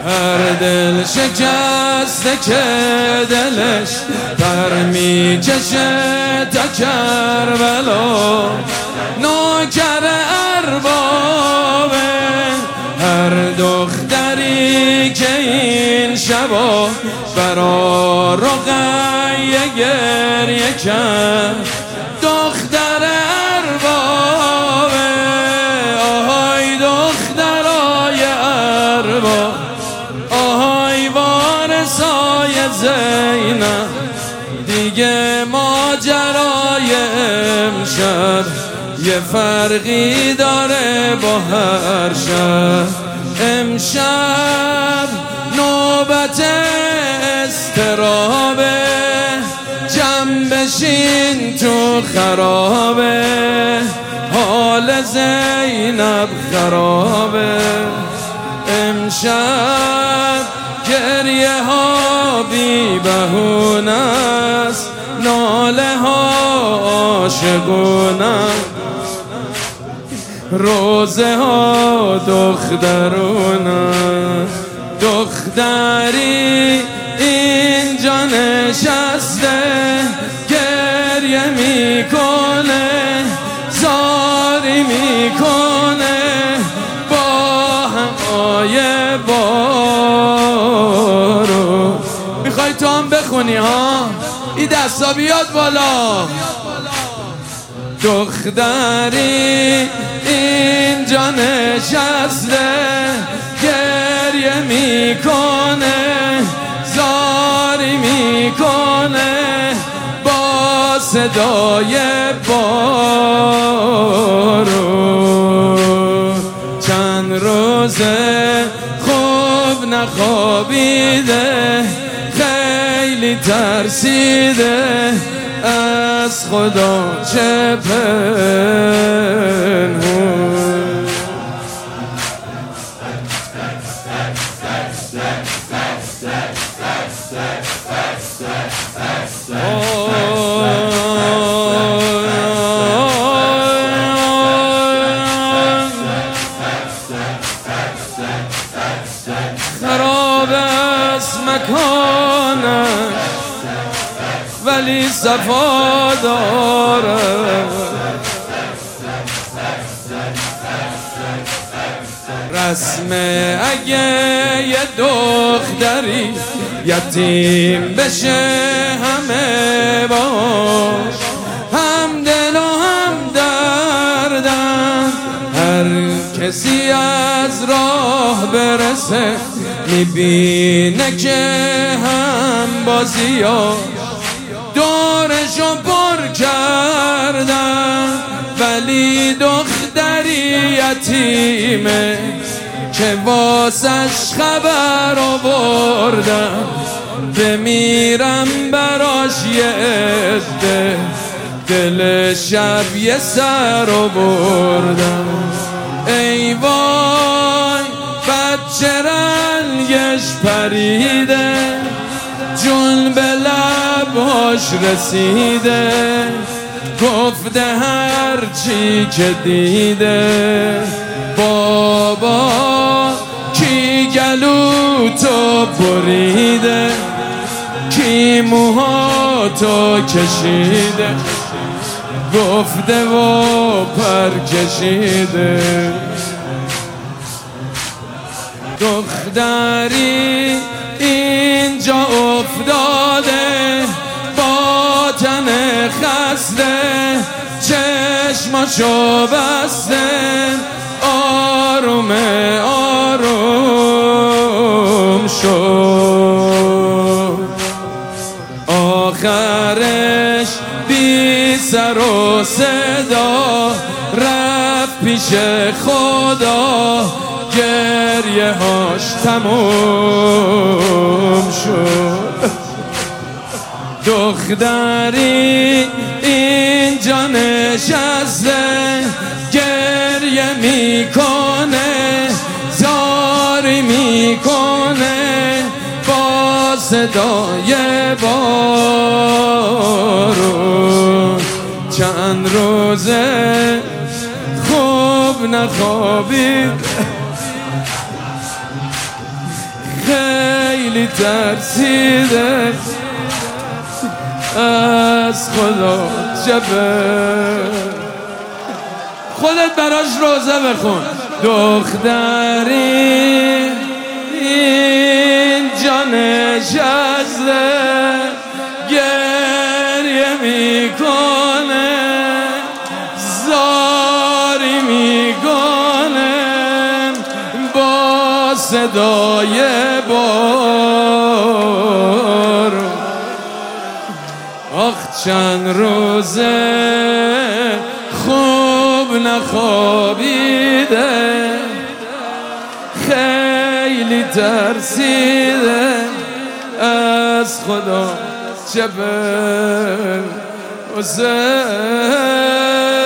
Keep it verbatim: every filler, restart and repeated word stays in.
هر دل شکسته که دلش پر می کشه تا کربلا نوکر اربابه هر دختری که این شبا برا رقیه گریه کرد دختر اربابه آهای دخترای ارباب آهای وارثای زینب دیگه ماجرای امشب یه فرقی داره با هر شب امشب نوبت استرابه جمع بشین تو خرابه حال زینب خرابه امشب گریه ها بی بهونه است ناله ها عاشقونه روزه ها دخترونه دختری اینجا نشسته گریه میکنه زاری میکنه با همای بارو میخوای تو هم بخونی ها این دستا بیاد بالا دختری اینجا نشسته گریه میکنه زاری میکنه با صدای بارو چند روزه خوب نخوابیده خیلی ترسیده از خدا چه پنهون خراب است مکانش ولی صفا داره رسمه اگه یه دختری یتیم بشه همه باش هم دل و هم دردن هر کسی از راه برسه میبینه که هم بازیاش دورشو پر کردن ولی دختری یتیمه که واسش خبر آوردن بمیرم براش یه عده دل شب یه سر آوردن ای وای بچه رنگش پریده جون به لباش رسیده گفته هر چی که دیده بابا کی گلو تو بریده کی موها تو کشیده گفته و پر کشیده دختری اینجا افتاده با تن خسته چشماشو بسته آروم آروم شد آخرش بی سر و صدا رفت پیش خدا گریه هاش تموم شد دختری اینجا نشسته گریه میکنه زاری میکنه با صدای بارون چند روزه خوب نخوابید خیلی ترسیده از خدا جبه. خودت براش روزه بخون. دختری اینجا نشسته گریه میکنه زاری میکنه با صدای بارون. آخ چند روزه خوب نخوابیده خیلی ترسیده از خدا چه به حسین.